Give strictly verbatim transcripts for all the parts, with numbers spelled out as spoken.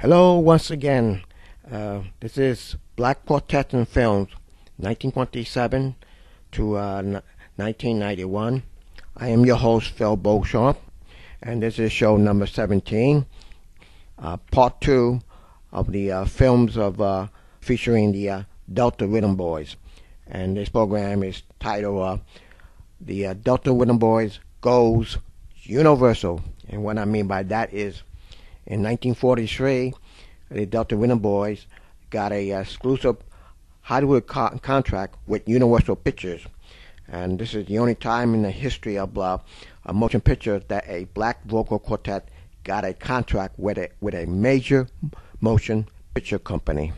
Hello once again. Uh, this is Black Quartet and Films, nineteen twenty-seven to uh, nineteen ninety-one. I am your host, Phil Beauchamp, and this is show number seventeen, uh, part two of the uh, films of uh, featuring the uh, Delta Rhythm Boys. And this program is titled uh, The uh, Delta Rhythm Boys Goes Universal. And what I mean by that is, in nineteen forty-three, the Delta Rhythm Boys got a uh, exclusive Hollywood co- contract with Universal Pictures, and this is the only time in the history of uh, a motion picture that a black vocal quartet got a contract with a with a major motion picture company.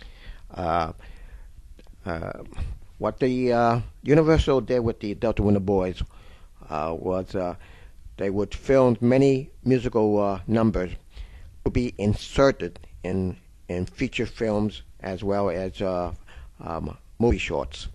Uh, uh, what the uh, Universal did with the Delta Rhythm Boys uh, was uh, they would film many musical uh, numbers to be inserted in in feature films as well as uh, um, movie shorts.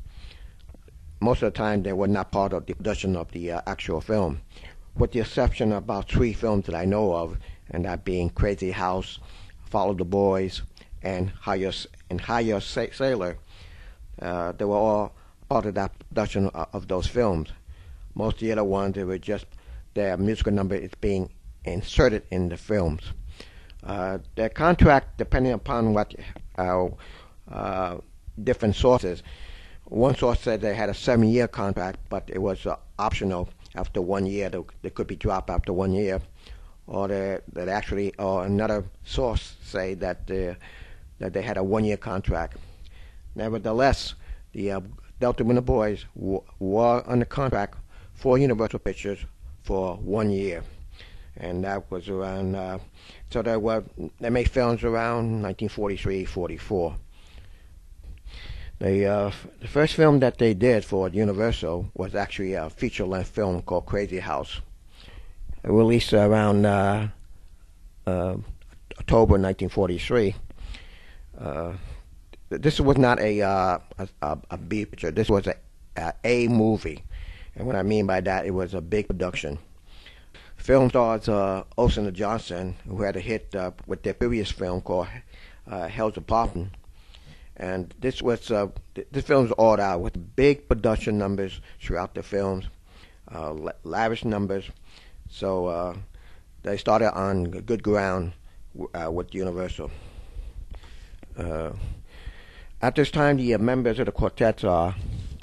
Most of the time, they were not part of the production of the uh, actual film, with the exception of about three films that I know of, and that being Crazy House, Follow the Boys, and Higher and Higher Sa- Sailor. Uh, they were all part of that production of, of those films. Most of the other ones, they were just their musical number is being inserted in the films. Uh, their contract, depending upon what uh, uh, different sources. One source said they had a seven-year contract, but it was uh, optional after one year. They, they could be dropped after one year, or they, that actually, or another source say that they, that they had a one-year contract. Nevertheless, the uh, Delta Rhythm Boys w- were under contract for Universal Pictures for one year. And that was around, uh, so they were, they made films around nineteen forty-three forty-four. The, uh, the first film that they did for Universal was actually a feature-length film called Crazy House. It released around uh, uh, October nineteen forty-three. Uh, this was not a, uh, a, a B picture. This was a, a A movie. And what I mean by that, it was a big production. Film stars uh, Olsen and Johnson, who had a hit uh, with their previous film called uh, Hell's Apartment. And this was uh, th- this film was all out with big production numbers throughout the films, uh, la- lavish numbers. So uh, they started on good ground w- uh, with Universal. Uh, at this time, the uh, members of the quartets are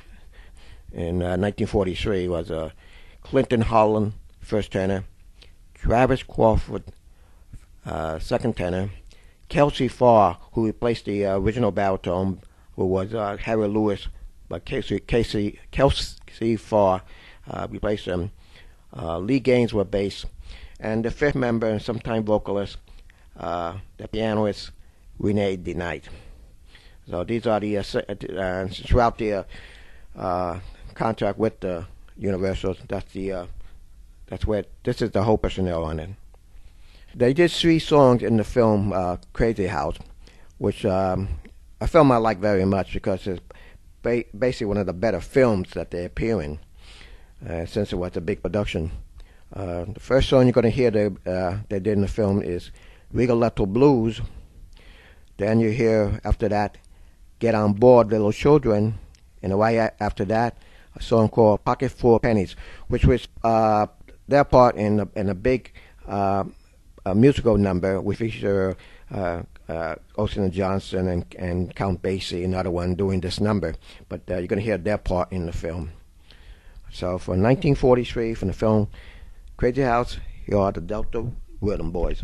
in uh, nineteen forty-three was uh, Clinton Holland, first tenor, Travis Crawford, uh, second tenor, Kelsey Farr, who replaced the uh, original baritone, who was uh, Harry Lewis, but Casey, Casey, Kelsey Farr uh, replaced him. Uh, Lee Gaines was bass, and the fifth member and sometime vocalist, uh, the pianist Renee DeKnight. So these are the uh, uh, throughout the uh, uh, contract with the Universal. That's the uh, That's where this is the whole personnel on it. They did three songs in the film uh, Crazy House, which um, a film I like very much because it's ba- basically one of the better films that they appear in, uh, since it was a big production. Uh, the first song you're going to hear they, uh, they did in the film is Rigoletto Blues. Then you hear after that Get On Board, Little Children, and right after that a song called Pocket Full of Pennies, which was uh, their part in a, in a big uh, a musical number with feature uh, uh, Olsen and Johnson and, and Count Basie, another one, doing this number. But uh, you're going to hear their part in the film. So for nineteen forty-three, from the film Crazy House, here are the Delta Rhythm Boys.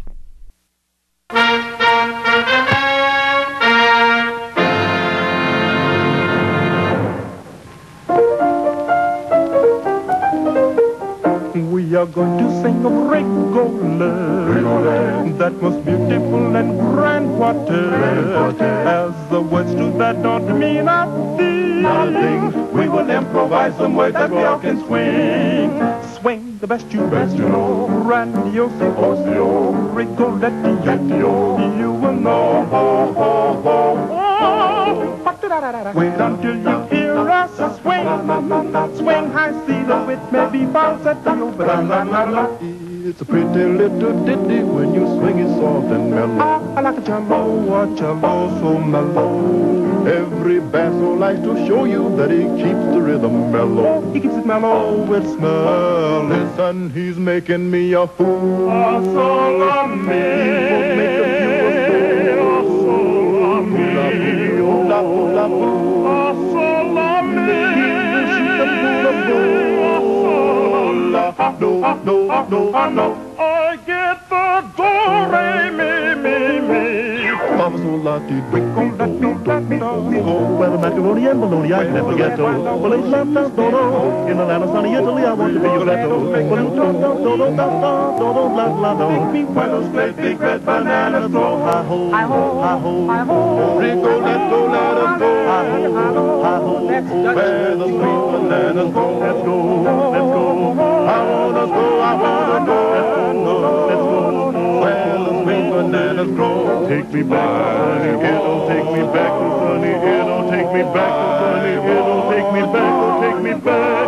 We are going to sing of Rigolette, that most beautiful and grand quartet. As the words to that don't mean nothing, nothing. We will improvise some way that we all can swing. Swing the best you best you know. Grandioso, osio, Rigoletto, you will know. Ho, ho, ho, ho. Wait until you hear us swing. Swing high, see the wit may be falsetto, but la la la la. It's a pretty little ditty when you swing it soft and mellow. I, I like a cello, a cello so mellow. Every basso likes to show you that he keeps the rhythm mellow. He keeps it mellow with smell. Listen, he's making me a fool. A soul of me. He will make of you a fool. A soul of me. Hula, hula, hula. A soul of me. She's a fool of gold. No, no, no, no. I get the do, re, mi, mi, mi. Mama so lucky. We gon' let me, let me know. Oh, well, macaroni and bologna, I can never get to. Well, it's left out, do, do. In the land of sunny Italy, I want to be your letter. Well, it's do, do, do, do, do, do, do, la, la, do. Where those great big red bananas grow. Hi-ho, hi-ho, hi-ho, hi-ho. Rico, let go, let us go. Hi-ho, hi-ho, where the sweet bananas grow. Let's go, let's go. I wanna go, I wanna go, let's go, where the sweet bananas grow. Take me back to sunny Italy, take me back to sunny Italy, take me back to sunny Italy, take me back, oh, take me back.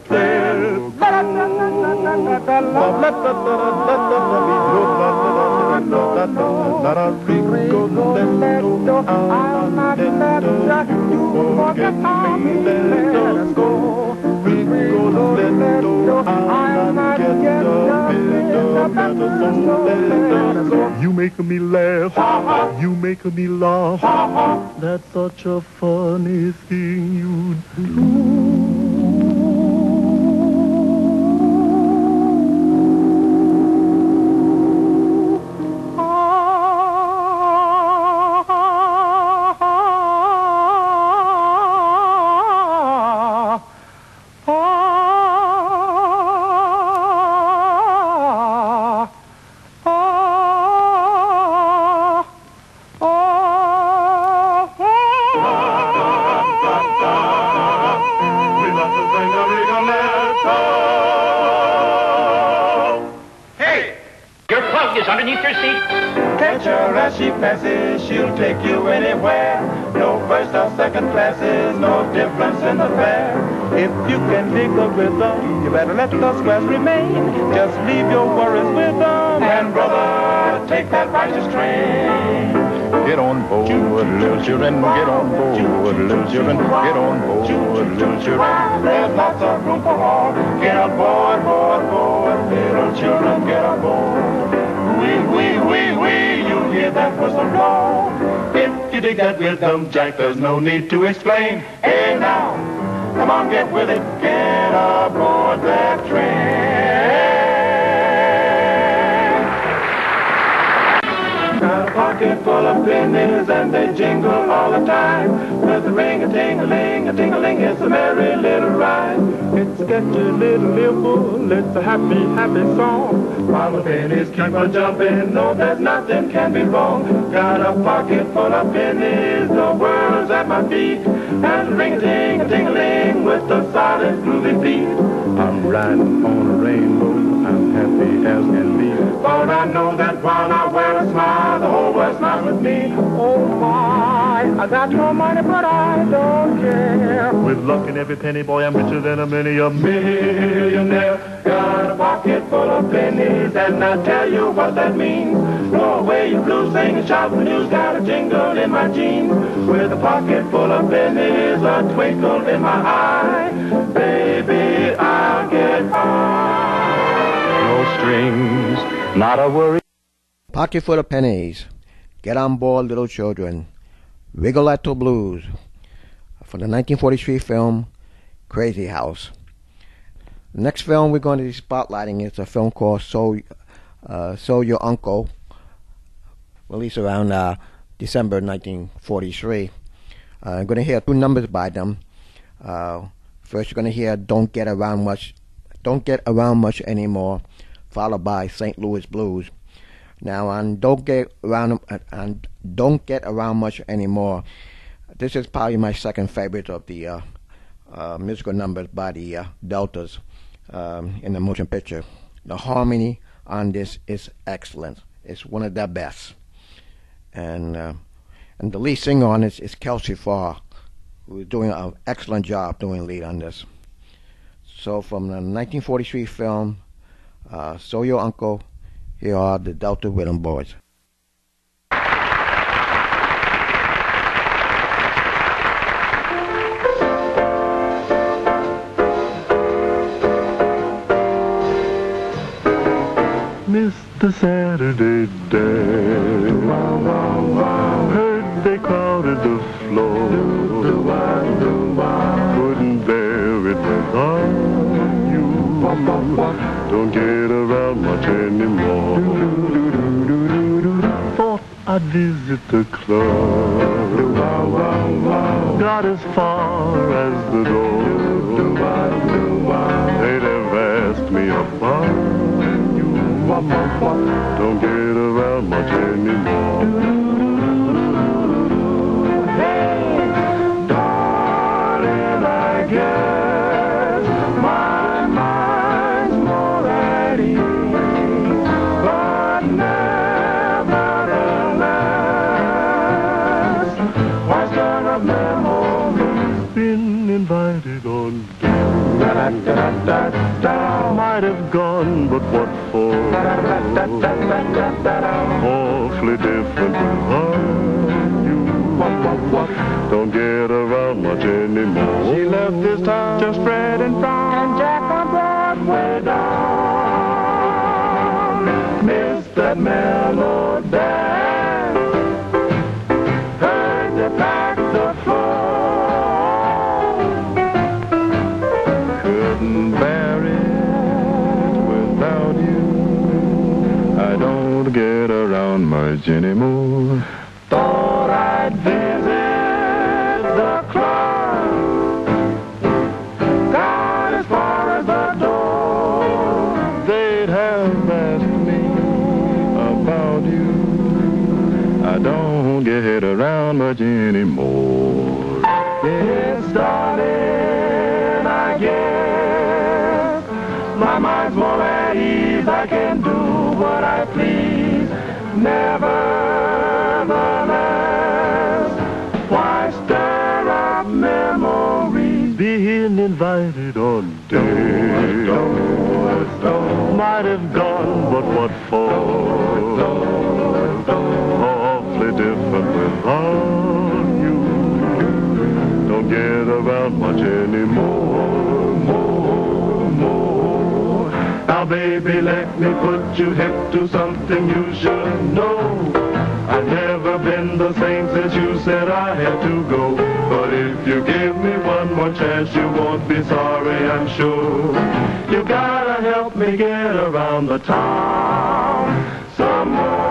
You make me laugh, you make me laugh. That's such a funny thing you do. Underneath your seat. Catch her as she passes, she'll take you anywhere. No first or second classes, no difference in the fare. If you can dig the rhythm, you better let the squares remain. Just leave your worries with them, and brother, take that righteous train. Get on board, little children, get on board, little children, get on board, little children. There's lots of room for all. Get on board, board, board, little children, get on board. Wee, wee, wee, wee, you hear that whistle blow. If you dig that rhythm, Jack, there's no need to explain. Hey now, come on, get with it, get aboard that train. Got a pocket full of pennies and they jingle all the time. With a ring-a-ting-a-ling, a-ting-a-ling, it's a merry little ride. It's a sketchy little nimble, it's a happy, happy song. While the pennies keep on jumping, no, there's nothing can be wrong. Got a pocket full of pennies, the world's at my feet. And a ring-a-ting-a-ting-a-ling with a solid groovy beat. I'm riding on a rainbow, I'm happy as can be. For I know that while I wear a smile, the whole world smiles with me. Oh my, I got no money, but I don't care. With luck in every penny, boy, I'm richer than a many a millionaire. Got a pocket full of pennies, and I tell you what that means. Go away, you blues, sing and shout the news. Got a jingle in my jeans. With a pocket full of pennies, a twinkle in my eye. Baby, I'll get by. No strings, not a worry. Pocket full of pennies. Get on board, little children. Rigoletto Blues. From the nineteen forty-three film, Crazy House. The next film we're going to be spotlighting is a film called So, uh, So Your Uncle, released around uh, December nineteen forty-three. Uh, I'm going to hear two numbers by them. Uh, first, you're going to hear "Don't Get Around Much," "Don't Get Around Much Anymore," followed by "Saint Louis Blues." Now, on "Don't Get Around," on "Don't Get Around Much Anymore," this is probably my second favorite of the uh, uh, musical numbers by the uh, Deltas um, in the motion picture. The harmony on this is excellent. It's one of their best. And uh, and the lead singer on this is Kelsey Farr, who is doing an excellent job doing lead on this. So from the nineteen forty-three film, Uh, so your uncle, here are the Delta Rhythm Boys. Mister Saturday Dance, heard they crowded the floor, couldn't bear it without you, don't get around much anymore, thought I'd visit the club, got as far as the door, they'd have asked me about, don't get around much anymore. Hey, darling, I guess my mind's more at ease, but nevertheless, why stir up memories? Been invited on might have gone, but what for? Awfully different without you. Don't get around much anymore. She left this town just Fred and Brown, Jack on Broadway down. Missed that mellow dance. Heard they packed the floor. Couldn't bear it without you. I don't get around much anymore. Thought I'd visit the club, got as far as the door. They'd have asked me about you. I don't get around much anymore. Yes, darling, I guess my mind's more at ease. I can do what I please. Nevertheless, why stir up memories? Being invited on days might have gone, but what for? Awfully different without you. Don't get around much anymore. More, more. Now, baby, let me put you hip to something you should know. I've never been the same since you said I had to go. But if you give me one more chance, you won't be sorry, I'm sure. You gotta help me get around the town some more.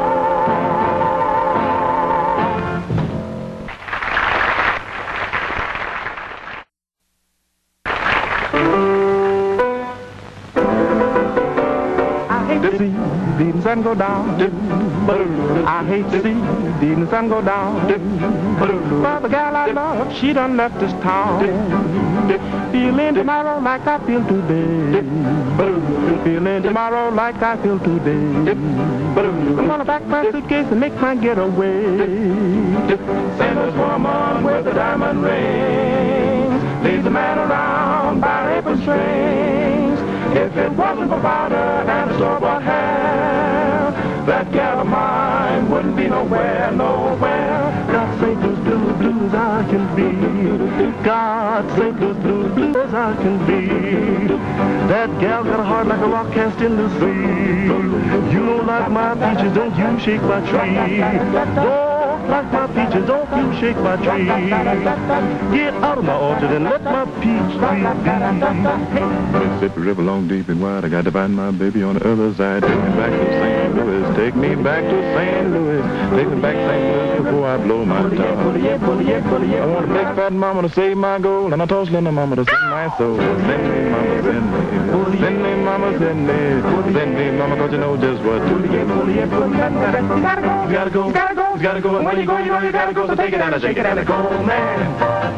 To see the sun go down, I hate to see the sun go down. But the gal I love, she done left this town. Feeling tomorrow like I feel today. Feeling tomorrow like I feel today. I'm gonna pack my suitcase and make my getaway. Sailor's woman with the diamond rings leads the man around by apron strings. If it wasn't for powder and a store-bought hair, that gal of mine wouldn't be nowhere, nowhere. God save those blue blues I can be. God save those blue blues I can be. That gal got a heart like a rock cast in the sea. You don't like my peaches, don't you shake my tree. Don't like my peaches, don't you shake my tree. Get out of my orchard and let my peach tree be. Mississippi River long, deep and wide, I got to find my baby on the other side. Take me back to Saint Louis, take me back to Saint Louis, take me back to Saint Louis before I blow my top. I want a big fat mama to save my gold, and a toast little mama to save my soul. Send me, mama, send me, send me, mama, send me, send me, mama, 'cause you know just what to do. You gotta go, you gotta go, you gotta go, you gotta go. When you go, you know you gotta go, so take it and shake it and go, man.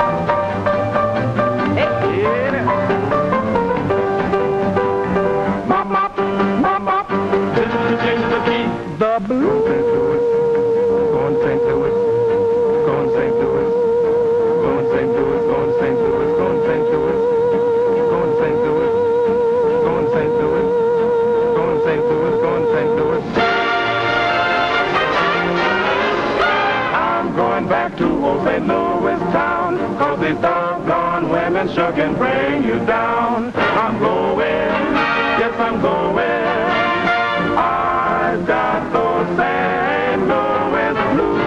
Yeah. Mop, mop, mop, mop. Change the key. The blues. Go on Saint Louis. Go on Saint Louis. Go on Saint Louis. Go on Saint Louis. Go on Saint Louis. Go on Saint Louis. Go on Saint Louis. Go back to old Saint Louis town, 'cause these doggone women sure can bring you down. I'm going, yes I'm going, I've got those Saint Louis blues.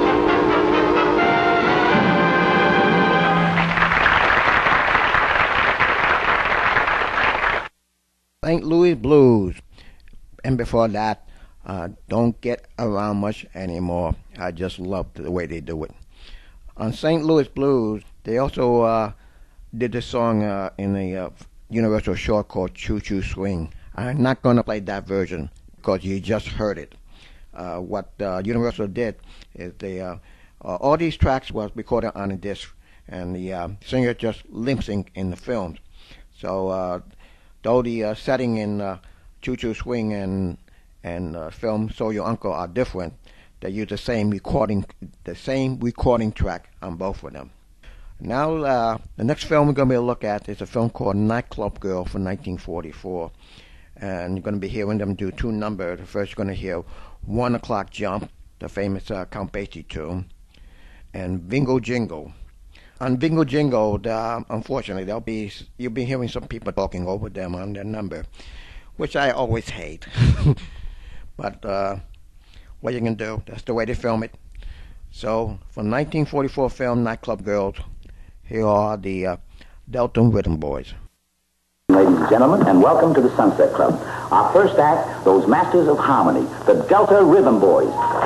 Saint Louis Blues. And before that, uh, Don't Get Around Much Anymore. I just love the way they do it. On Saint Louis Blues, they also uh, did this song uh, in a uh, Universal short called Choo Choo Swing. I'm not going to play that version because you just heard it. Uh, what uh, Universal did is they uh, uh, all these tracks was recorded on a disc, and the uh, singer just lip synced in the films. So uh, though the uh, setting in uh, Choo Choo Swing and and uh, film So Your Uncle are different, they use the same recording the same recording track on both of them. Now uh, the next film we're going to be able to look at is a film called Nightclub Girl from nineteen forty-four, and you're going to be hearing them do two numbers. First you're going to hear One O'Clock Jump, the famous uh, Count Basie tune, and Bingo Jingle. On Bingo Jingle, uh, unfortunately, there'll be you'll be hearing some people talking over them on their number, which I always hate. But uh, what you can do, that's the way they film it. So, from nineteen forty-four film Nightclub Girls, here are the uh, Delta Rhythm Boys. Ladies and gentlemen, and welcome to the Sunset Club. Our first act, those masters of harmony, the Delta Rhythm Boys.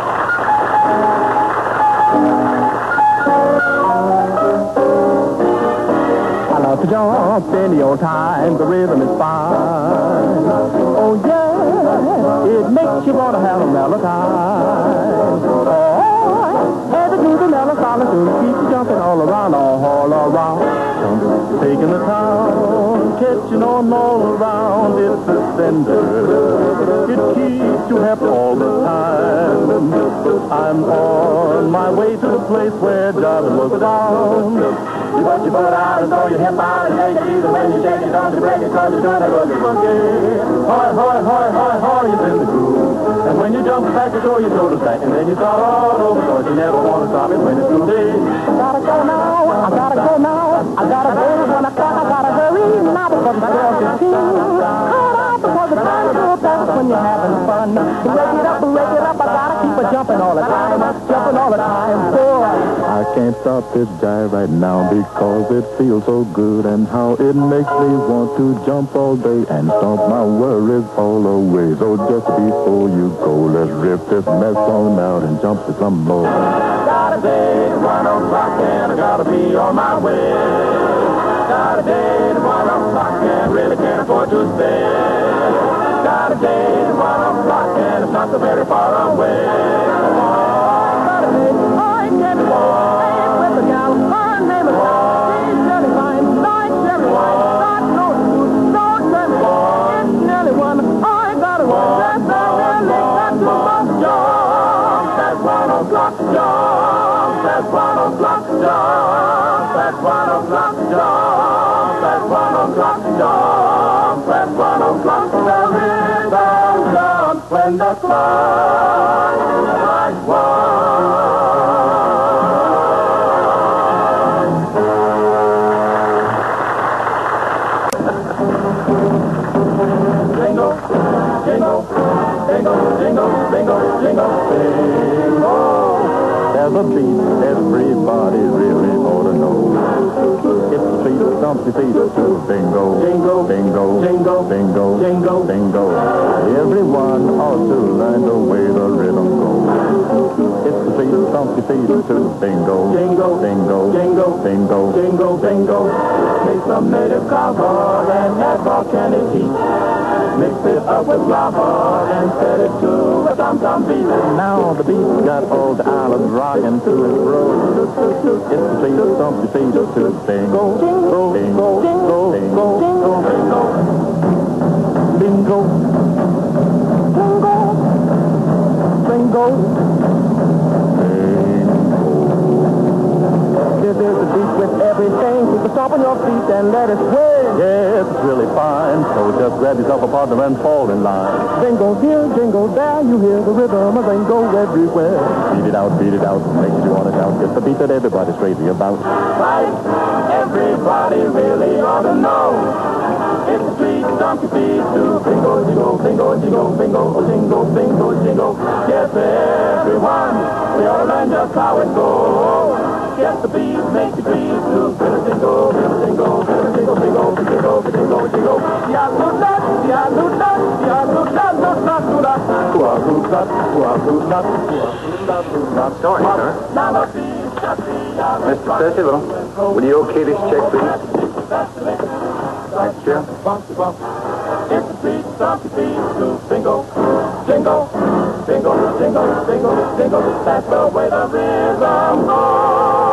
I love to jump any old time, the rhythm is fine. Oh yeah, it makes you want to have a mellow time. Oh, and to do the mellow solid tune, keep you jumping all around, all around. Taking the town, catching on all around, it's a sender. It keeps you happy all the time. I'm on my way to the place where John looks down. You put your foot out and throw your hip out and take it either way you shake it, don't you break it, cause you're doing a boogie woogie. Hoy, hoy, hoy, hoy, hoy, it's in the groove. And when you jump back, you throw your shoulders back, and then you start all over, cause you never want to stop it when it's too deep. I gotta go now, I gotta go now, I gotta go when I start, I gotta hurry now, because the girls can see. Cut out because the time is up, that's when you're having fun. Break it up, break it up, I gotta keep it jumping all the time, jumping all the time, boy. I can't stop this jive right now because it feels so good, and how it makes me want to jump all day and stomp my worries all away. So just before you go, let's rip this mess on out and jump to some more. Got a date at one o'clock and I gotta be on my way. Got a date at one o'clock and really can't afford to stay. Got a date at one o'clock and it's not so very far away. Got a date, I can't walk. With a gal, her name is she's really fine, nice, very fine. Not no food, no time, it's nearly one. I gotta walk. That's not really got too much job. That's one o'clock job. That's one o'clock job. That's one o'clock job. That's one o'clock job. That's one o'clock. The rhythm jumps when the clock strikes one. Jingle, jingle, jingle, jingle, jingle, jingle, jingle. There's a beat everybody really ought to know. It's the beat of Stumpy Feet to bingo, Jingle, bingo, jingle, bingo, jingle. bingo. Everyone ought to learn the way the rhythm goes. It's the beat of Stumpy Feet to bingo, Jingle, bingo, jingle, bingo. Jingle, bingo. Take some native cowboy and add volcanic heat. Mix it up with lava and set it to a tom-tom beat. Now the beat's got all the islands rocking to its road. It's the beat of Stumpy Feet to bingo, bingo, bingo, bingo, bingo, Bingo, bingo, Bingo, bingo. bingo. This is the beat with everything. Keep a stomp on your feet and let it swing. Yes, it's really fine. So just grab yourself a partner and fall in line. Jingle here, jingle there, you hear the rhythm of jingle everywhere. Beat it out, beat it out, makes you want to shout. It's the beat that everybody's crazy about. Right, everybody really ought to know. It's a sweet donkey beat to bingo, jingle, bingo, jingle, bingo, oh, jingle, bingo, jingle. Yes, everyone, we ought to learn just how it goes. Yes, the beat makes you beat to bingo, jingle, bingo, jingle, bingo, jingle, bingo, bingo, bingo, jingle. Ya do that, ya do that, ya do that, do that, do that. Whoa, do that, whoa, do that, whoa, do that. Sorry, sir. Now the beat, just the Mister Percival, will you okay this check, please? Thank you. It's a sweet donkey beat to bingo, jingle, bingo, jingle, bingo, jingle. That's the way the rhythm goes.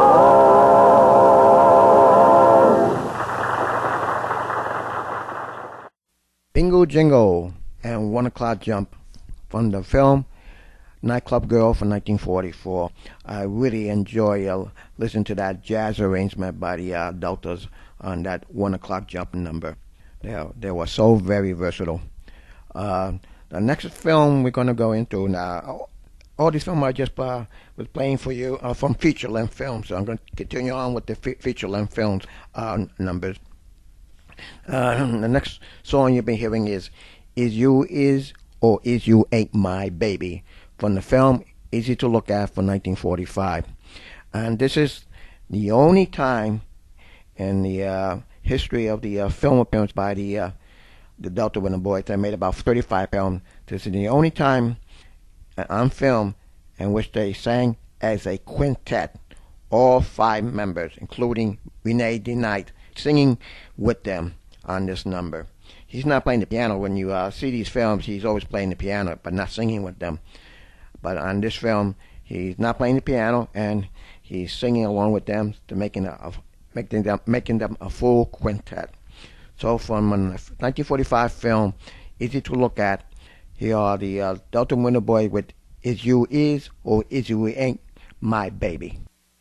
Bingo Jingle and One O'Clock Jump from the film Nightclub Girl from nineteen forty-four. I really enjoy uh, listening to that jazz arrangement by the uh, Deltas on that One O'Clock Jump number. They, they were so very versatile. Uh, the next film we're going to go into now, all these films I just uh, was playing for you are from feature-length films, so I'm going to continue on with the fe- feature-length films uh, numbers. Uh, the next song you'll be hearing is Is You Is or Is You Ain't My Baby from the film Easy to Look At from nineteen forty-five. And this is the only time in the uh, history of the uh, film appearance by the uh, the Delta Winter Boys that made about thirty-five films. This is the only time on film in which they sang as a quintet, all five members, including Renee DeKnight, singing with them on this number. He's not playing the piano. When you uh, see these films, he's always playing the piano, but not singing with them. But on this film, he's not playing the piano, and he's singing along with them to making a, making them making them a full quintet. So from a nineteen forty-five film, Easy to Look At, here are the uh, Delta Winter Boys with Is You Is or Is You Ain't My Baby.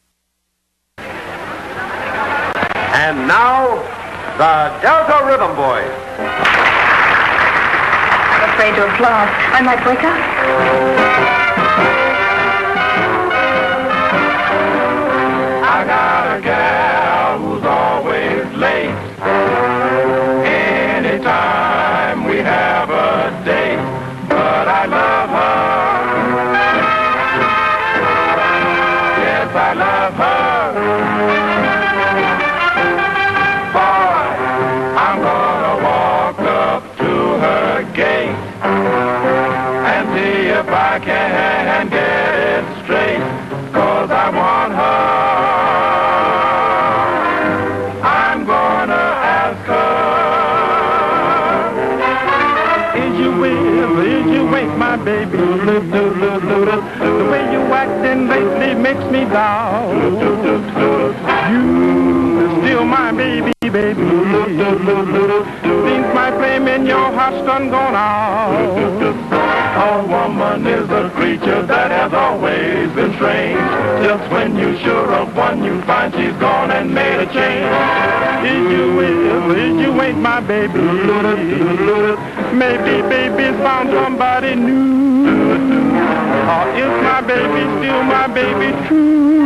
And now, the Delta Rhythm Boys. I'm afraid to applaud. I might wake up. I got a gal who's always late. Anytime we have a date, but I love her. Yes, I love her. Boy, I'm gonna walk up to her gate and see if I can get it straight, 'cause I want her. I'm gonna ask her, is you will, is you ain't my baby? The way you acting lately makes me doubt you still my baby, baby. Since my flame in your heart's done gone out. A woman is a creature that has always been strange. Just when you sure of one, you find she's gone and made a change. Is you will, is you ain't my baby? Maybe baby's found somebody new. Or is my baby still my baby true?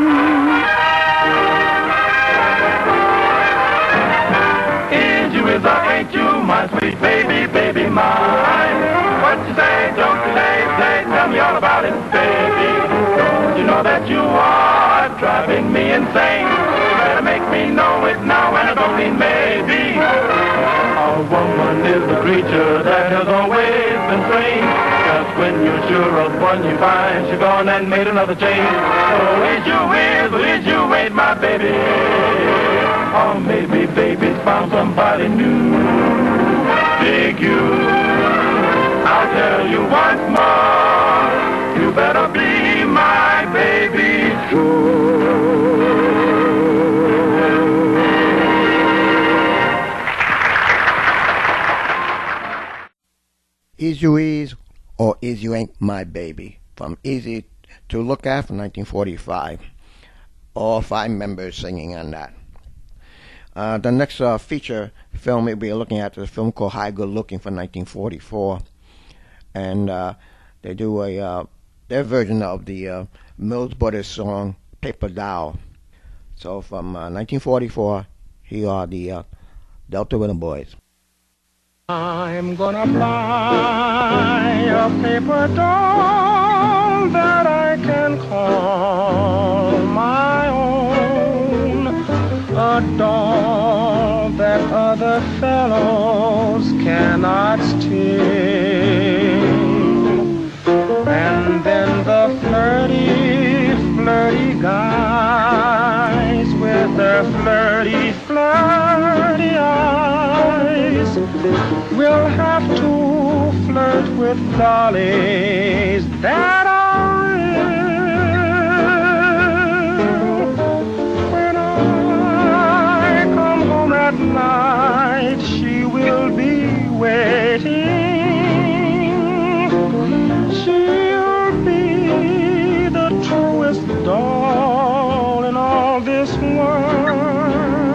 Is you is or ain't you my sweet baby, baby mine? What you say, don't you say, say, tell me all about it, baby. Don't you know that you are driving me insane? You better make me know it now, and I don't mean maybe. A woman is a creature that has always been strange. Just when you're sure of one, you find she's gone and made another change. So is you is, or is you ain't my baby? Or maybe baby's found somebody new. Dig you. I'll tell you once more, you better be my baby true. Is You Is or Is You Ain't My Baby from Easy to Look At from nineteen forty-five. all five members singing on that. Uh, the next uh, feature film we'll be looking at is a film called High Good Looking from nineteen forty-four. And uh, they do a uh, their version of the uh, Mills Brothers song Paper Doll. So from uh, nineteen forty-four, here are the uh, Delta Rhythm Boys. I'm gonna buy a paper doll that I can call my own, a doll that other fellows cannot steal. And then the flirty, flirty guys with their flirty, flirty eyes will have to flirt with dollies that are real. When I come home at night, she will be waiting. She'll be the truest doll in all this world.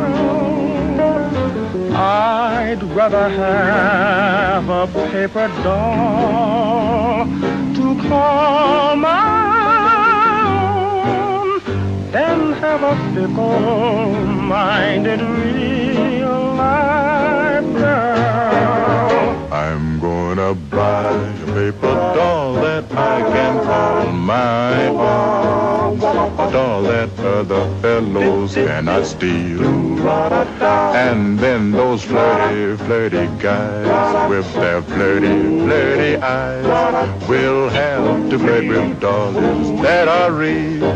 I'd rather have a paper doll to call my own than have a fickle-minded real-life girl. I'm gonna buy a paper doll that I can call my own, a doll that other fellows cannot steal. And then those flirty, flirty guys with their flirty, flirty eyes will have to flirt with dollies that are real.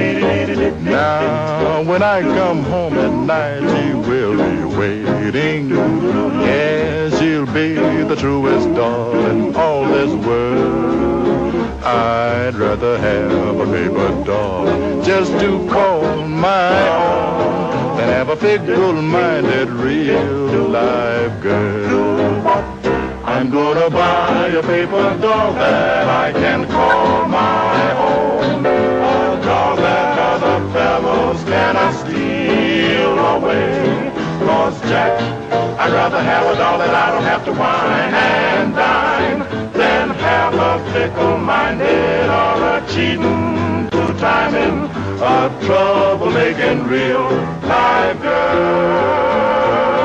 Now, when I come home at night, she will be waiting. Yes, she'll be the truest doll in all this world. I'd rather have a paper doll just to call my own than have a fickle-minded real-life girl. I'm gonna buy a paper doll that I can call my own, a doll that other fellows cannot steal away. 'Cause Jack, I'd rather have a doll that I don't have to wine and dine than have a fickle-minded or a cheating, two-timing, a trouble-making real-life girl.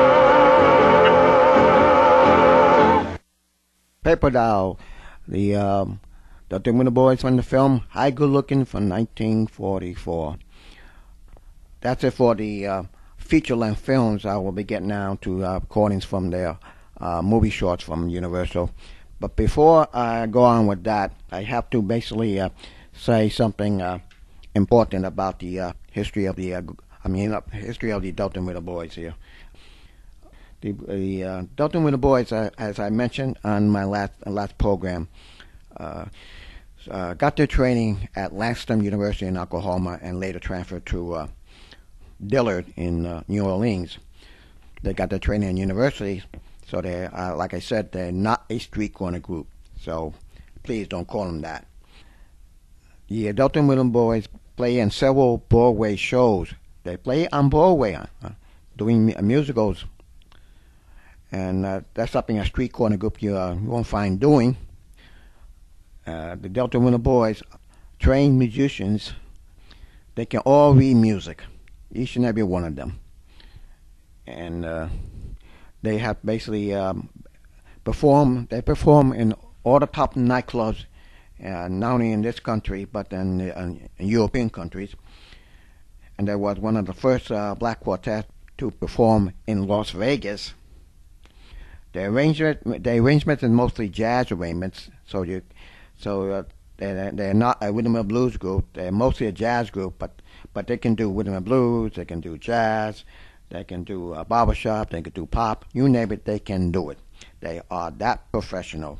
Paper Doll, the um, Delta Rhythm Boys from the film High Good Looking from nineteen forty-four. That's it for the uh, feature-length films. I will be getting down to uh, recordings from their uh, movie shorts from Universal. But before I go on with that, I have to basically uh, say something uh, important about the uh, history of the, uh, I mean, uh, history of the Delta Rhythm Boys here. The, the uh, Delta Rhythm Boys, uh, as I mentioned on my last uh, last program, uh, uh, got their training at Langston University in Oklahoma and later transferred to uh, Dillard in uh, New Orleans. They got their training in universities, so they, uh, like I said, they're not a street corner group. So please don't call them that. The Delta Rhythm Boys play in several Broadway shows. They play on Broadway, uh, doing musicals. And uh, that's something a street corner group you, uh, you won't find doing. Uh, the Delta Rhythm Boys, trained musicians, they can all read music, each and every one of them. And uh, they have basically um, performed, they perform in all the top nightclubs, uh, not only in this country, but in, uh, in European countries. And there was one of the first uh, black quartets to perform in Las Vegas. The arrangement, the arrangement is mostly jazz arrangements. So you, so uh, they're, they're not a rhythm and blues group. They're mostly a jazz group, but but they can do rhythm and blues. They can do jazz. They can do uh, barbershop. They can do pop. You name it, they can do it. They are that professional.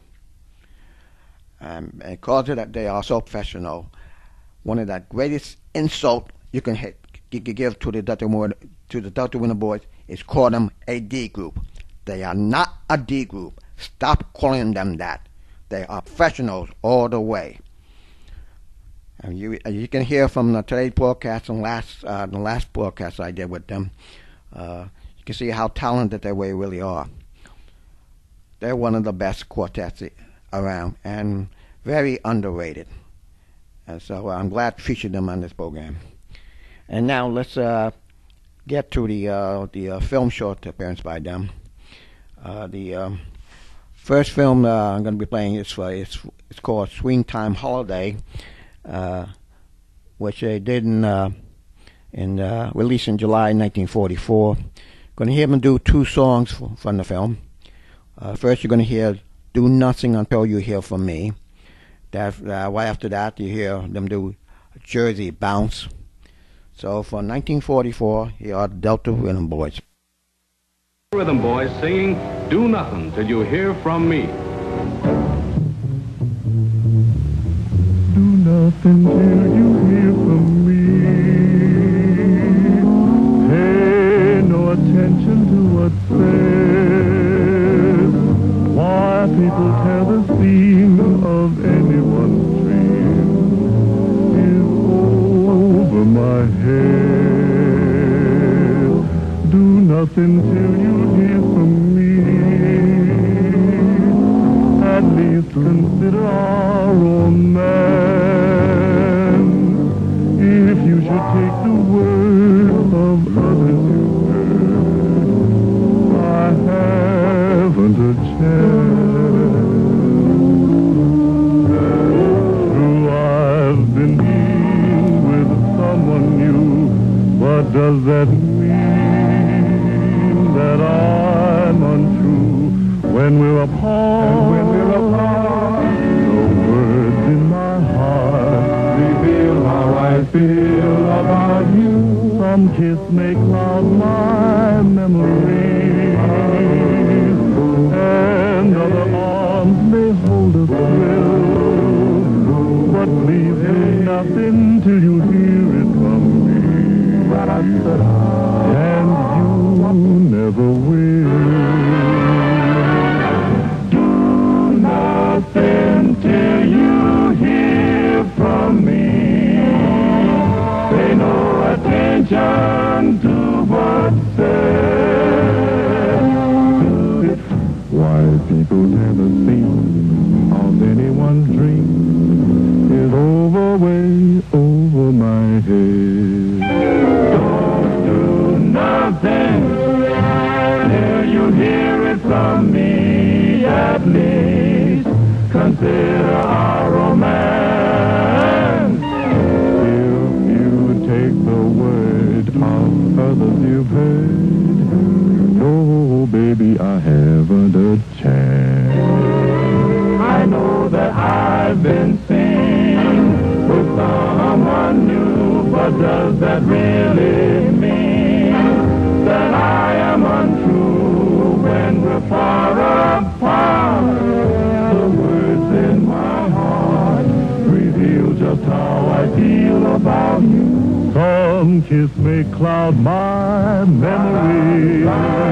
Um, and because of that, they are so professional. One of the greatest insult you can hit, you can give to the Delta to the Delta Rhythm Boys is call them a D group. They are not a D group. Stop calling them that. They are professionals all the way. And you you can hear from the today's broadcast and last uh, the last broadcast I did with them. Uh, you can see how talented they really are. They're one of the best quartets around and very underrated. And so I'm glad to feature them on this program. And now let's uh, get to the uh, the uh, film short appearance by them. Uh, the um, first film uh, I'm going to be playing is for it's it's called Swing Time Holiday, uh, which they did in uh, in uh, released in July nineteen forty-four. Going to hear them do two songs f- from the film. Uh, first, you're going to hear "Do Nothing Until You Hear From Me." That uh, right after that, you hear them do "Jersey Bounce." So, for nineteen forty-four, here are the Delta Rhythm Boys. Rhythm Boys singing "Do Nothing Till You Hear From Me." Do nothing till you hear from me. Pay no attention to what's said. Why people tear the seam of anyone's dream is over my head. Do nothing till you hear from me. At least consider our romance. If you should take the word of others you heard, I haven't a chance. True, I've been with someone new, but does that mean that I'm untrue when we're apart? And when we're apart, the words in my heart reveal how I feel about you. Some kiss may cloud my memories, and other arms may hold a thrill. But please do nothing till you hear it from me, and you never will. Do nothing till you hear from me. Pay no attention to what's said. Why people tear the seam of anyone's dream is over, way over my head. Don't do nothing till you hear it from me. At least consider our romance. If you take the word of others you've heard, no, baby, I haven't a chance. I know that I've been seen with someone new, but does that really mean that I am untrue when we're far apart? The words in my heart reveal just how I feel about you. Some kiss may cloud my memory,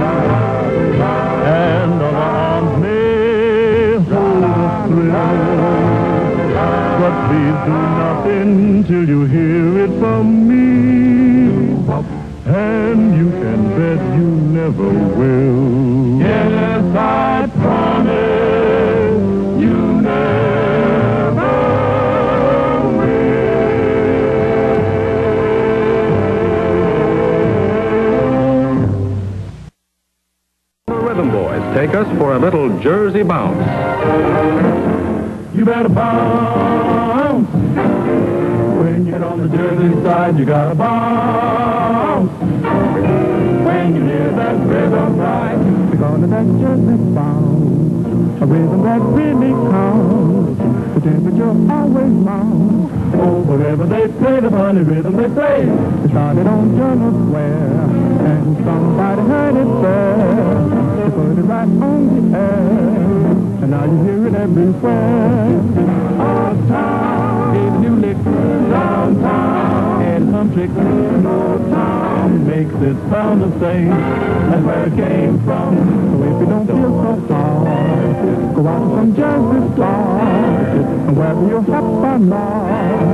and other arms may hold a thrill. But please do nothing till you hear it from me, and you can bet you never will. Yes, I promise you never Rhythm Boys take us for a little Jersey bounce. You better bounce. When you get on the Jersey side, you gotta bounce. When you hear that rhythm right, you're gonna that Jersey bounce. A rhythm that really counts. The temperature always mounts. Oh, wherever they play the funny rhythm they play. It started on Journal Square, and somebody heard it there. They put it right on the air, and now you hear it everywhere. Uptown, gave new licks downtown, and some tricks in old town makes it sound the same as where it came from. So if you don't feel so sorry, go out to some Jersey stars, and whether you're happy or not,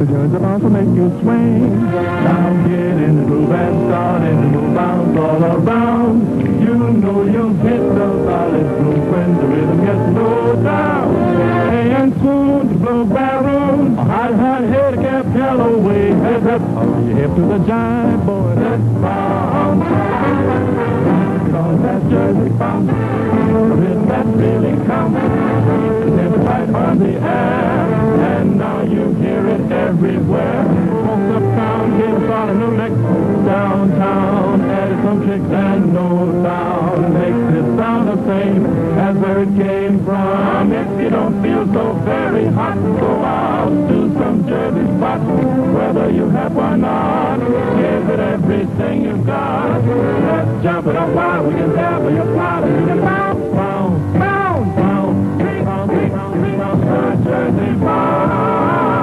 The Jersey bounce will make you swing. Now get in the groove and start in the move. Bounce all around. You know you'll hit the solid groove when the rhythm gets low down. Hey, and soon to blow barrels. A hot, hot head cap Calloway. Head up, hold your hip to the jive, boy. Let's bounce. Cause that Jersey bounce, the rhythm that really counts. Never right on the air, and now you hear it everywhere. Folks uptown give us all a new lick. Downtown added some tricks, and no sound makes it sound the same as where it came from. If you don't feel so very hot, go out to some Jersey spot, whether you have or not. Give it everything you've got. Let's jump it up while we can have your plot. You can bounce, bounce, bounce, bounce, bounce, bounce, bounce, bounce, Jersey bounce.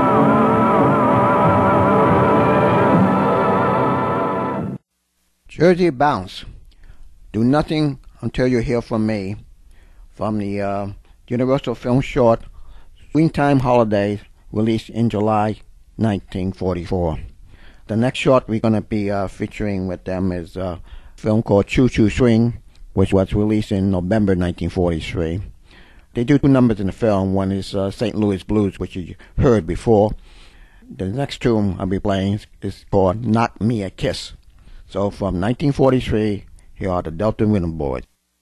Jersey Bounce. Do nothing until you hear from me. From the uh, Universal Film short Swingtime Holidays, released in July nineteen forty-four. The next short we're going to be uh, featuring with them is a film called Choo Choo Swing, which was released in November nineteen forty-three. They do two numbers in the film. One is uh, Saint Louis Blues, which you heard before. The next tune I'll be playing is called Knock Me a Kiss. So from nineteen forty-three, here are the Delta Rhythm Boys.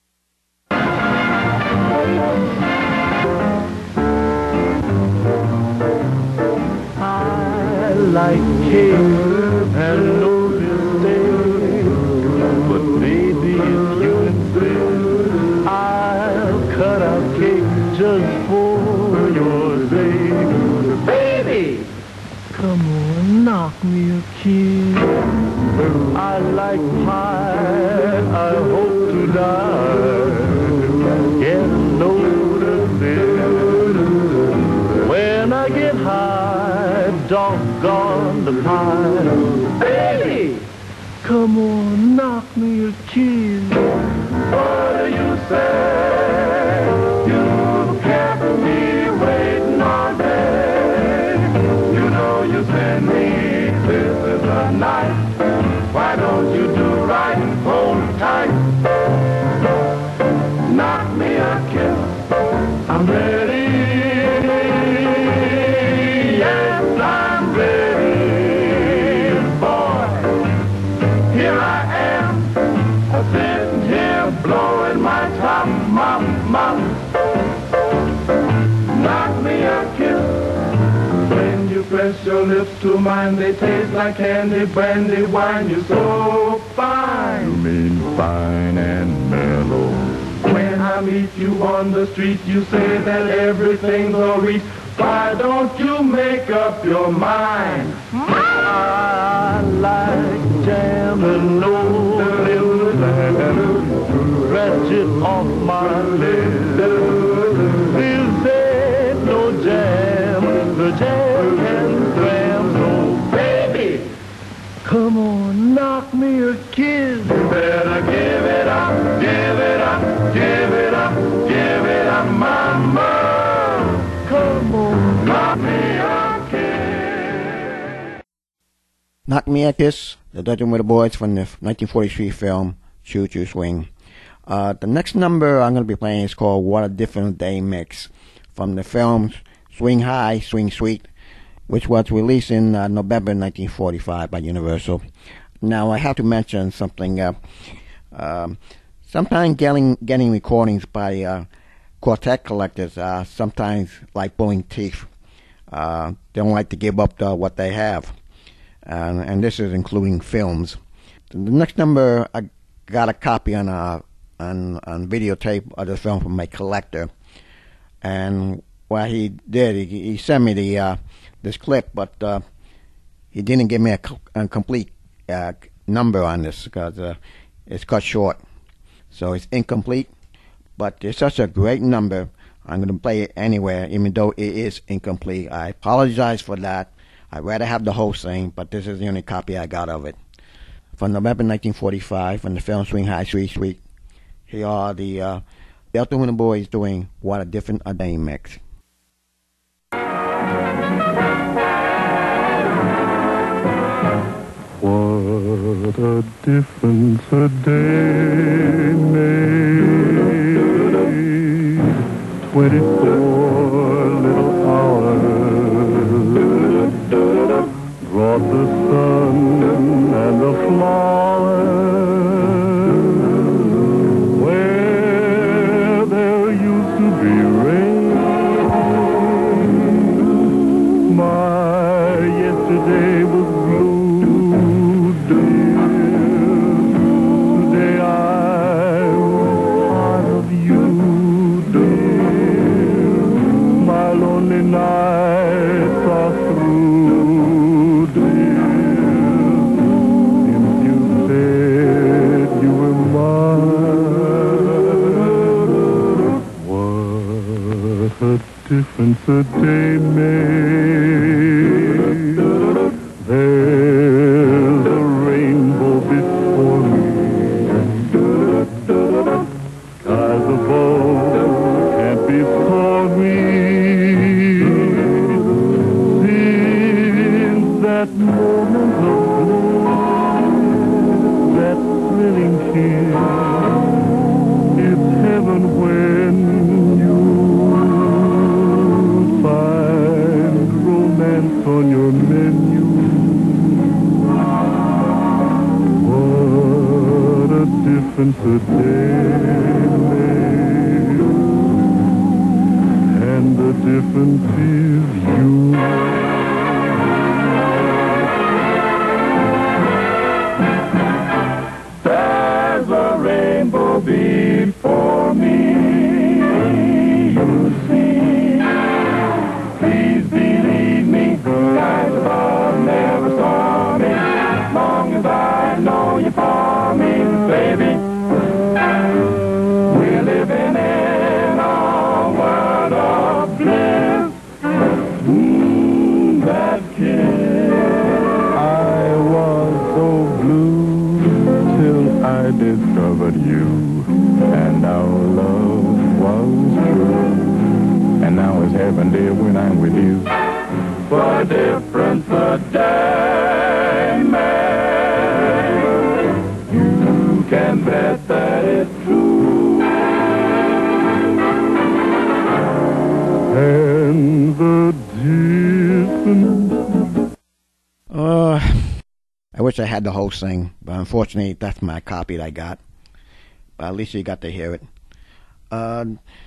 I like cake and no mistake, but baby, if you insist, I'll cut out cake just for your sake. Baby, come on, knock me a kiss. I like pie, I hope to die. Get a load of this. When I get high, doggone the pie. Baby, come on, knock me a kiss. What do you say? You kept me waiting all day. You know you send me, this is a night. Why don't you do right and hold tight? Knock me a kiss. I'm ready. Yes, I'm ready. Boy, here I am, sitting here blowing my top, mop, mop. Knock me a kiss. When you press your lips to mine, they taste like candy, brandy, wine. You're so fine. You mean fine and mellow. When I meet you on the street, you say that everything's all right. Why don't you make up your mind? I like jam and no lips, stretch it off my lips. This ain't no jam, the jam can cram. So baby, come on, knock me a kiss. You better give it up, give it up, give it up, give it up, mama. Come on, knock me a kiss. Knock Me a Kiss, the Dutchman with the Boys from the nineteen forty-three film Choo Choo Swing. Uh, the next number I'm going to be playing is called What a Different Day Makes, from the film Swing High, Swing Sweet, which was released in uh, November nineteen forty-five by Universal. Now, I have to mention something. Uh, um, sometimes getting getting recordings by uh, quartet collectors uh, sometimes like pulling teeth. Uh, they don't like to give up the, what they have. Uh, and this is including films. The next number, I got a copy on a, on, on videotape of the film from my collector. And what he did, he, he sent me the uh, this clip, but uh, he didn't give me a, a complete uh, number on this because uh, it's cut short. So it's incomplete, but it's such a great number. I'm going to play it anywhere, even though it is incomplete. I apologize for that. I'd rather have the whole thing, but this is the only copy I got of it. From November nineteen forty-five, from the film Swing High, Swing Sweet, here are the uh, Delta Rhythm Boys doing What a Different a Day Makes. What a difference a day made. Twenty-four little hours brought the sun and the flowers where there used to be rain. My yesterday was blue, dear. Today I'm part of you, dear. My lonely nights are through, dear. Since you said you were mine, what a difference a day made. There's a rainbow before me. Skies above can't be stormy. Since that moment of bliss, that thrilling kiss, it's heaven when you find romance on your menu. What a difference a day made. And the difference is you. There's a rainbow before me, you see. Please believe me, skies above never saw me. As long as I know you for me, baby, we're living in a world of bliss. Mm, that kiss. I was so blue till I discovered you, and our love was true. And now it's heaven, dear, when I'm with you. What a difference a day makes. You can bet that it's true. And the difference. Uh, I wish I had the whole thing, but unfortunately, that's my copy that I got. But at least you got to hear it. Uh,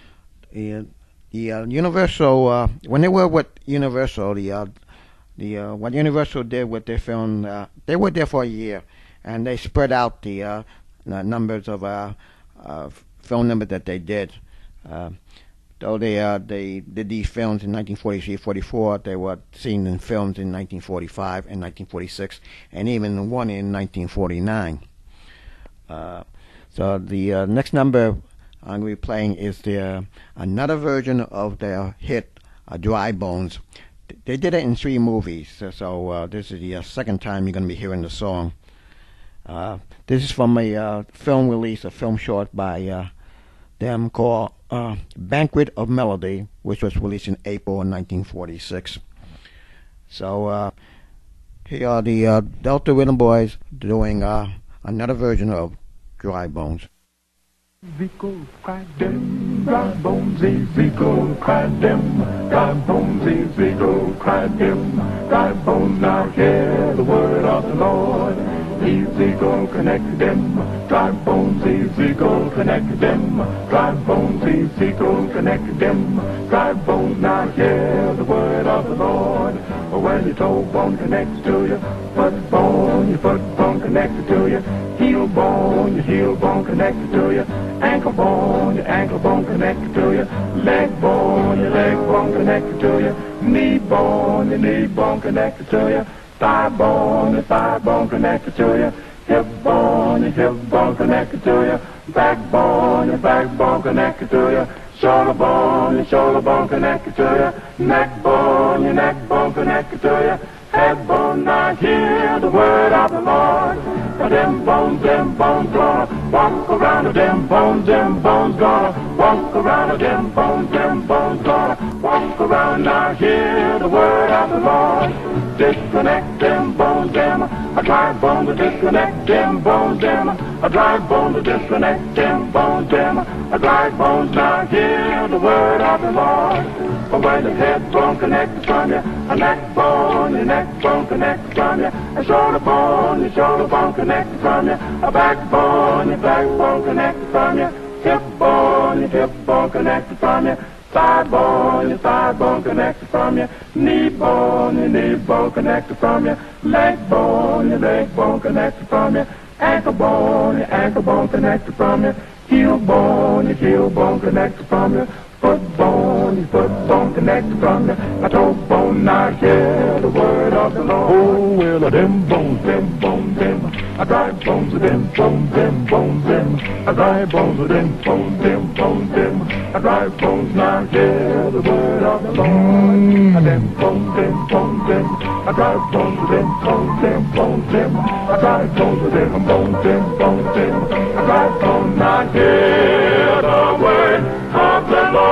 the the uh, Universal, uh, when they were with Universal, the uh, the uh, what Universal did with their film, uh, they were there for a year, and they spread out the uh, n- numbers of uh, uh, film numbers that they did. Uh, Though they uh, they did these films in nineteen forty-three, forty-four, they were seen in films in nineteen forty-five and nineteen forty-six, and even one in nineteen forty-nine. Uh, so the uh, next number I'm going to be playing is their another version of their hit uh, "Dry Bones." They did it in three movies, so, so uh, this is the uh, second time you're going to be hearing the song. Uh, this is from a uh, film release, a film short by uh, them called uh, Banquet of Melody, which was released in April of nineteen forty-six. So uh, here are the uh, Delta Rhythm Boys doing uh, another version of Dry Bones. Ezekiel cried them, dry bones, Ezekiel cried them, dry bones, Ezekiel cried them, dry bones, now hear the word of the Lord. Ezekiel connected them, dry bones, Ezekiel connected them, dry bones, Ezekiel connected them, dry bones, now hear the word of the Lord. When your toe bone connects to you, foot bone, your foot bone connected to you, heel bone, your heel bone connected to you, ankle bone, your ankle bone connected to you, leg bone, your leg bone connected to you, knee bone, your knee bone connected to you, thigh bone, your thigh bone connected to you, hip bone, your hip bone connected to you, back bone, your back bone connected to you, shoulder bone, your shoulder bone connected to you, neck bone, your neck bone connected to you, head bone, now hear the word of the Lord. Them bones, them bones gonna walk around, them bones, them bones gonna walk around, them bones, them bones gonna walk around, now hear the word of the Lord. Disconnect them bones, them a dry bone to disconnect. disconnect them bones, them. A dry bones to disconnect them bones, them. A dry bones now hear the word of the Lord. For when the head bone connects from you, a neck bone, your neck bone connects from you, a shoulder bone, your shoulder bone connects from you, a backbone, your backbone connects from you, hip bone, your hip bone connected from you, side bone, your side bone connected from you, knee bone, your knee bone connected from you, leg bone, your leg bone connected from you, ankle bone, your ankle bone connected from you, heel bone, your heel bone connected from you, foot bone, your foot bone connected from you, a toe bone, now hear the word of the Lord. Oh, well, a them bones, them bones, them, a dry bones, a them bones, them bones, them, a dry bones, a them bones, them bones, them, a dry bones, now hear the word of the Lord. A them bones, them bones, them, a dry bones, a them bones, them bones, them, a dry bones, a them bones, them bones, them, a dry bones, now hear the word of the Lord.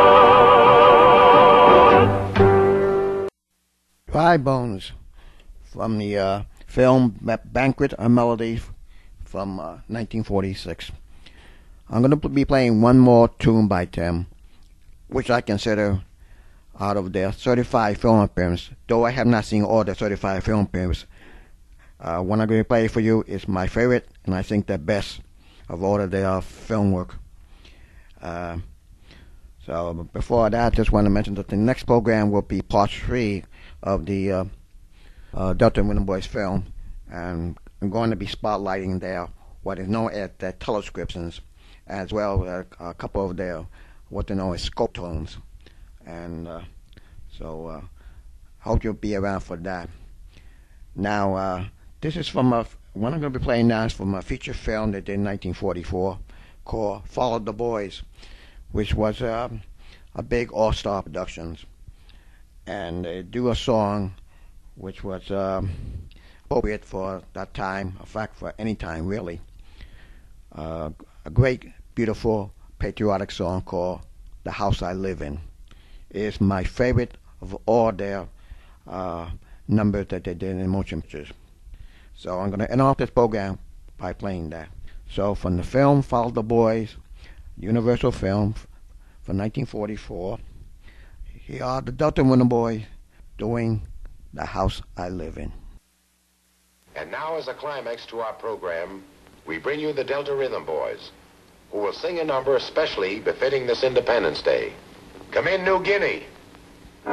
Dry Bones from the uh, film Banquet, a Melody from uh, nineteen forty-six. I'm going to be playing one more tune by them, which I consider out of their thirty-five film appearances, though I have not seen all the thirty-five film appearances. Uh, one I'm going to play for you is my favorite, and I think the best of all of their film work. Uh, so before that, I just want to mention that the next program will be part three of the uh, uh, Delta and Rhythm Boys film, and I'm going to be spotlighting their what is known as their telescriptions, as well as a couple of their what they know as scope tones. And uh, so uh, hope you'll be around for that. Now, uh, this is from a one I'm going to be playing now is from a feature film they did in nineteen forty-four called Follow the Boys, which was uh, a big all-star productions. And they do a song which was um, appropriate for that time, in fact for any time really. Uh, a great, beautiful, patriotic song called The House I Live In. It is my favorite of all their uh, numbers that they did in motion pictures. So I'm going to end off this program by playing that. So from the film Follow the Boys, Universal film from nineteen forty-four, here are the Delta and Rhythm Boys doing The House I Live In. And now, as a climax to our program, we bring you the Delta Rhythm Boys, who will sing a number especially befitting this Independence Day. Come in, New Guinea. The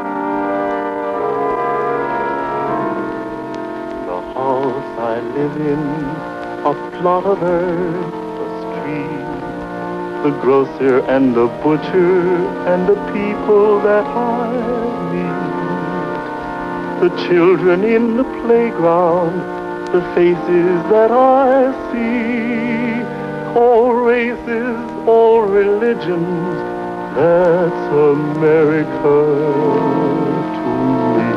house I live in, a plot of earth, a street, the grocer and the butcher and the people that I meet, the children in the playground, the faces that I see, all races, all religions, that's America to me.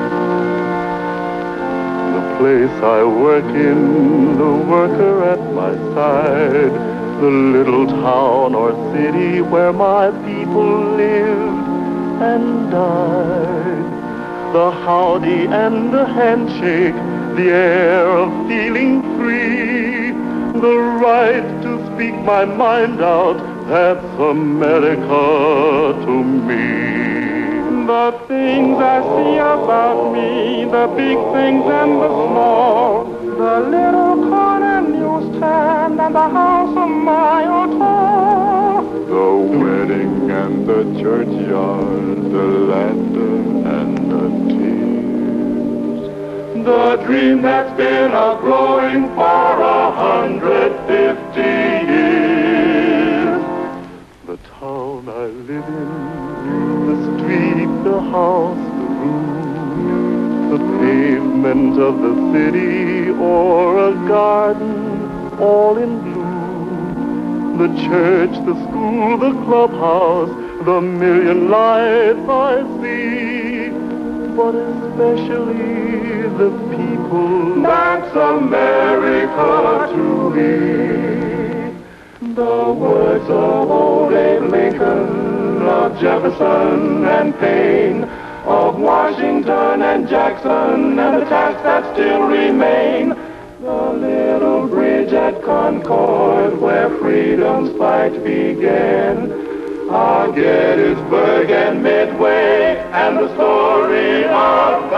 The place I work in, the worker at my side, the little town or city where my people lived and died. The howdy and the handshake, the air of feeling free, the right to speak my mind out, that's America to me. The things I see about me, the big things and the small, the little corner newsstand and the house a mile tall, the wedding and the churchyard, the laughter and the tears, the dream that's been a growing for a hundred fifty years. The town I live in, the street, the house, the room, the pavement of the city or a garden all in bloom, the church, the school, the clubhouse, the million lights I see, but especially the people, that's America to me. The words of old Abe Lincoln, of Jefferson and Payne, of Washington and Jackson, and the tasks that still remain, The little bridge at Concord where freedom's fight began. Ah, Gettysburg and Midway and the story of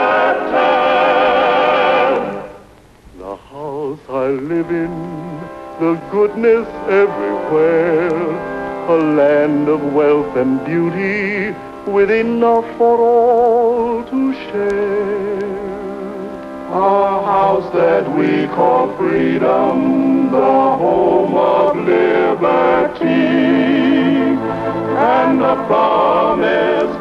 Bataan. The house I live in, the goodness everywhere, a land of wealth and beauty with enough for all to share. A house that we call freedom, the home of liberty, and the promise